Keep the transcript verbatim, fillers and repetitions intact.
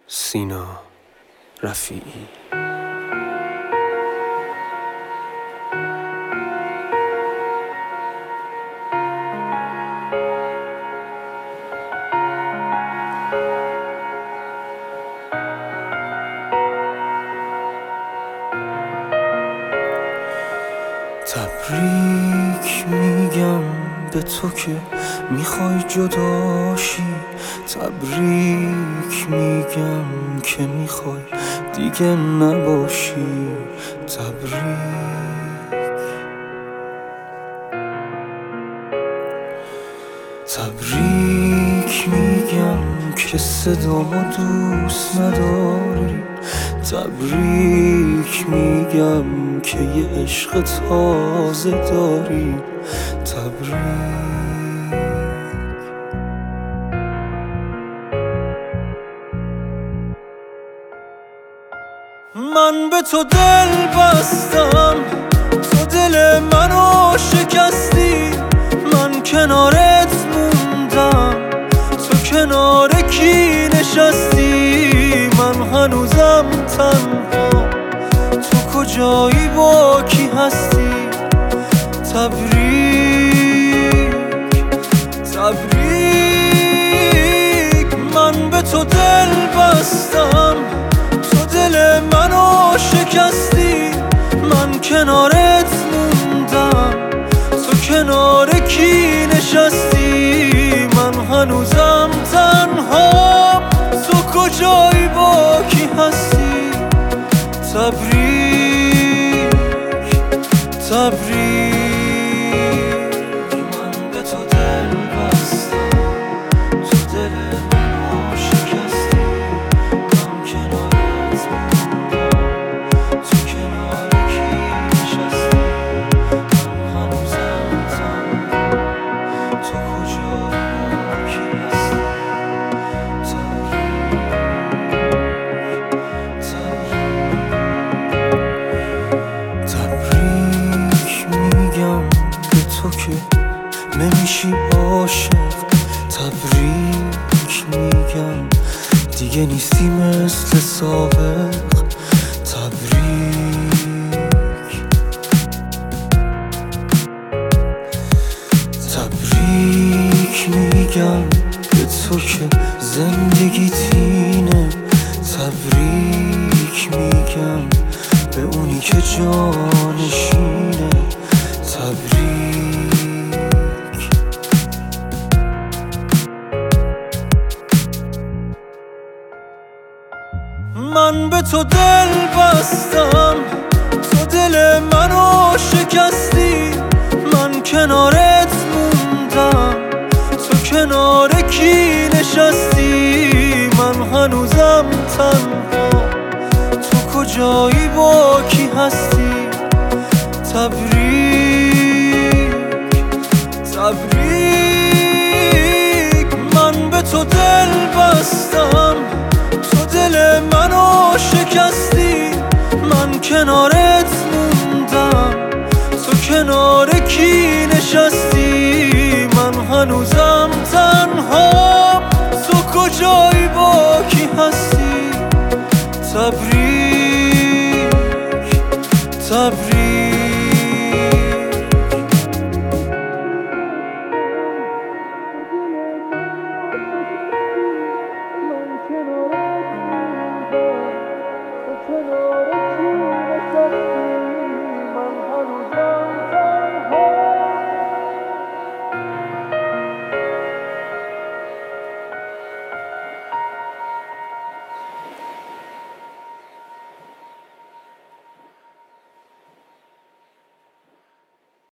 سینا رفیعی. تبریک میگم به تو که میخوای جداشی، تبریک میگم که میخوای دیگه نباشی. تبریک تبریک میگم که صدامو دوست نداری، تبریک میگم که یه عشق تازه داری. تبریک من به تو دل بستم، تو دل منو شکستی، من کنارت موندم، تو کنار کی نشستی؟ من هنوزم تنها، تو کجایی با کی هستی؟ تبریک تبریک من به تو دل بستم، تو دل منو شکستی، من کنارت موندم، تو کنار کی نشستی؟ من هنوزم تنها، تو کجایی با کی هستی؟ تبریک تبریک من به تو دل بستم، تو دل منو شکستی، من کنارت موندم، تو کنار کی نشستی؟ من هنوزم تنها، تو کجایی با کی هستی؟ تبریک میگم به تو که نمیشی عاشق، تبریک میگم دیگه نیستی مثل سابق. تبریک تبریک میگم به تو که زندگی تینه، تبریک میگم به اونی که جانشینه. تبریک من به تو دل بستم، تو دل منو شکستی، من کنارت موندم، تو کنار کی نشستی؟ من هنوزم تنها، تو کجایی با کی هستی؟ تبریک تبریک من به تو دل بستم، تو دل منو شکستی، من کنارت موندم، تو کنار کی نشستی؟ من هنوزم تنها، تو کجایی